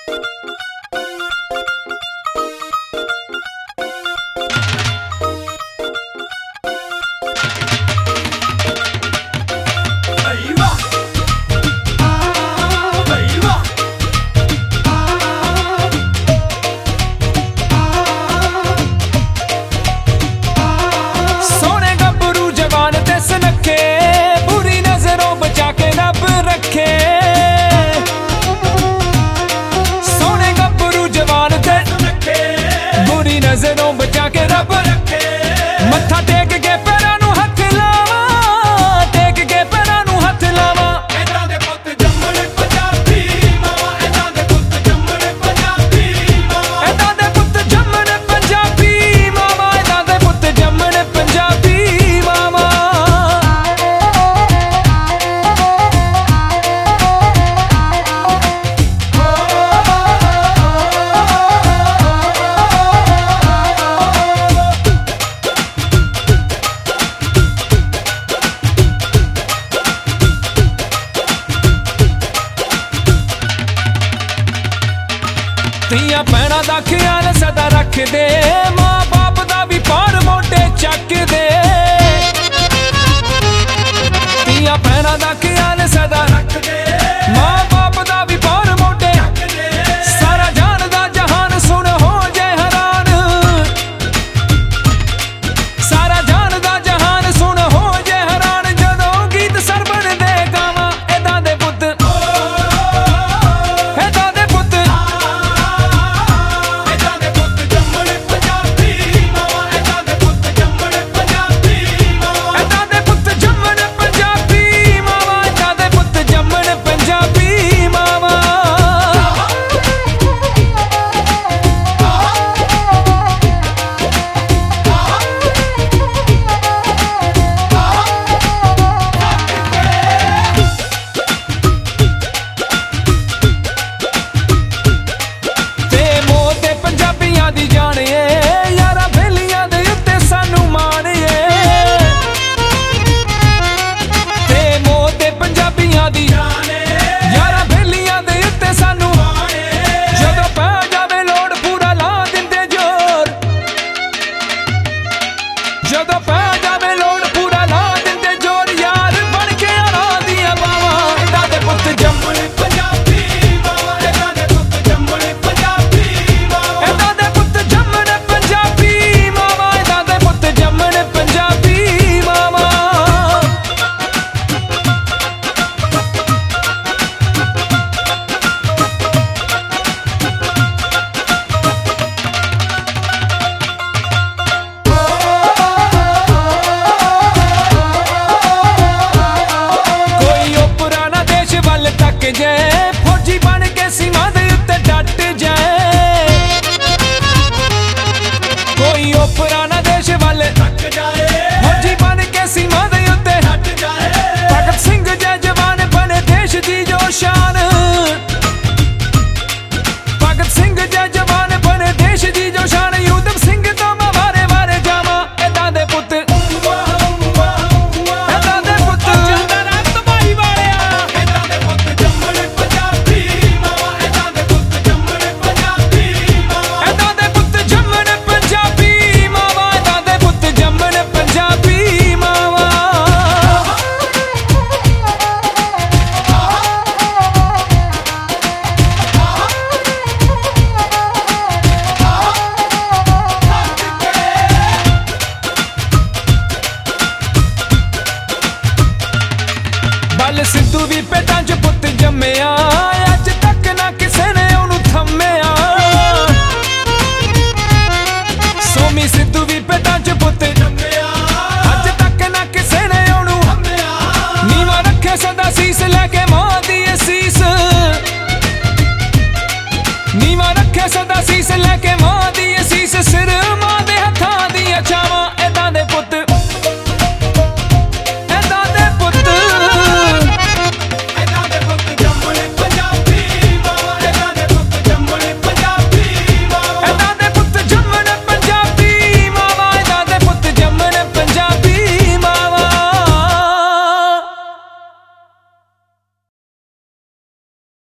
नजरों बचा के रब रखे मत्था टेक के पैरां नूं हथ लावा टेक के पैरां नूं हथ लावा ऐदां दे पुत्त जम्मण पंजाबी मावा ऐदां दे पुत्त जम्मण पंजाबी मावा ऐदां दे पुत्त जम्मण पंजाबी मावा ऐदां दे पुत्त जम्मण पंजाबी मावा ਧੀਆਂ ਭੈਣਾਂ ਦਾ ਖਿਆਲ ਸਦਾ ਰੱਖਦੇ ਮਾਂ ਬਾਪ ਦਾ ਵੀ ਭਾਰ ਮੋਢੇ ਚੱਕਦੇ ਧੀਆਂ ਭੈਣਾਂ ਦਾ ਖਿਆਲ ਸਦਾ ਰੱਖਦੇ ਮਾਂ ਬਾਪ ਦਾ ਵੀ ਭਾਰ ਮੋਢੇ ਚੱਕਦੇ ਸਾਰਾ ਜਾਣਦਾ ਜਹਾਨ ਸੁਣ ਹੋ ਜੇ ਹੈਰਾਨ ਸਾਰਾ ਜਾਣਦਾ ਜਹਾਨ ਸੁਣ ਹੋ ਜੇ ਹੈਰਾਨ ਜਦੋਂ ਗੀਤ ਸਰਵਣ ਦੇ ਗਾਵਾਂ ਏਦਾਂ ਦੇ ਪੁੱਤ ਏਦਾਂ ਦੇ ਪੁੱਤ ਦੀ ਜਾਣੀਏ ਯਾਰਾਂ ਬੇਲੀਆਂ ਦੇ ਉੱਤੇ ਸਾਨੂੰ ਮਾਣੀਏ ਤੇ ਮੋਹ ਤੇ ਪੰਜਾਬੀਆਂ ਦੀ ਯਾਰਾਂ ਬੇਲੀਆਂ ਦੇ ਉੱਤੇ ਸਾਨੂੰ ਮਾਣੀਏ ਜਦੋਂ ਪੈ ਜਾਵੇ ਲੋੜ ਪੂਰਾ ਲਾ ਦਿੰਦੇ ਜ਼ੋਰ ਜਦੋਂ ਪੈ ਜਾਵੇ ਲੋੜ ਪੂਰਾ ਲਾ ਦਿੰਦੇ ਜ਼ੋਰ ਯਾਰ ਬਣ ਕੇ ਆਰਾਂ ਦੀਆਂ ਬਾਵਾਂ ਏਦਾਂ ਦੇ ਪੁੱਤ ਜੰਮਣ ਪੰਜਾਬੀ ਮਾਵਾ ਏਦਾਂ ਦੇ ਪੁੱਤ ਜੰਮਣ ਪੰਜਾਬੀ ਮਾਵਾ ਏਦਾਂ ਦੇ ਜੰਮਣ ਪੰਜਾਬੀ ਮਾਵਾ ਏਦਾਂ ਦੇ ਪੁੱਤ ਜੰਮਣ ਪੰਜਾਬੀ ਮਾਵਾ ਕੋਈ ਉਹ ਪੁਰਾਣਾ ਦੇਸ਼ ਵੱਲ ਤੱਕ ਜਾਏ ਫੌਜੀ ਬਣ ਕੇ ਸੀਮਾ ਦੇ ਉੱਤੇ ਡਟ ਜਾਏ ਕੋਈ ਉਹ ਪੁਰਾਣਾ ਦੇਸ਼ ਵੱਲ ਤੱਕ ਜਾਏ ਫੌਜੀ ਬਣ ਕੇ ਸੀਮਾ ਦੇ ਉੱਤੇ ਹਟ ਜਾਏ ਭਗਤ ਸਿੰਘ ਜੈ ਜਵਾਨ ਬਣੇ ਦੇਸ਼ ਦੀ ਜੋ ਸ਼ਾਨ ਭਗਤ ਸਿੰਘ ਜੈ ਜਵਾਨ ਬਣੇ ਦੇਸ਼ ਦੀ ਜੋ ਸ਼ਾਨ ਊਧਮ ਸਿੰਘ ਤੋਂ ਮੈਂ ਵਾਰੇ ਵਾਰੇ ਜਾਵਾਂ ਏਦਾਂ ਦੇ ਪੁੱਤ ਏਦਾਂ ਦੇ ਪੁੱਤ ਚੰਦਰਾ ਤਬਾਈ ਵਾਲਿਆ ਏਦਾਂ ਦੇ ਪੁੱਤ ਜੰਮਣ ਪੰਜਾਬੀ ਮਾਵਾ ਏਦਾਂ ਦੇ ਪੁੱਤ ਜੰਮਣ ਪੰਜਾਬੀ ਮਾਵਾ ਏਦਾਂ ਦੇ ਪੁੱਤ ਜੰਮਣ ਪੰਜਾਬੀ ਮਾਵਾ ਏਦਾਂ ਦੇ ਪੁੱਤ ਜੰਮਣ ਪੰਜਾਬੀ ਮਾਵਾ ਬੱਲ ਸਿੱਧੂ ਵੀ ਪੇਟਾਂ 'ਚ ਪੁੱਤ ਜੰਮਿਆ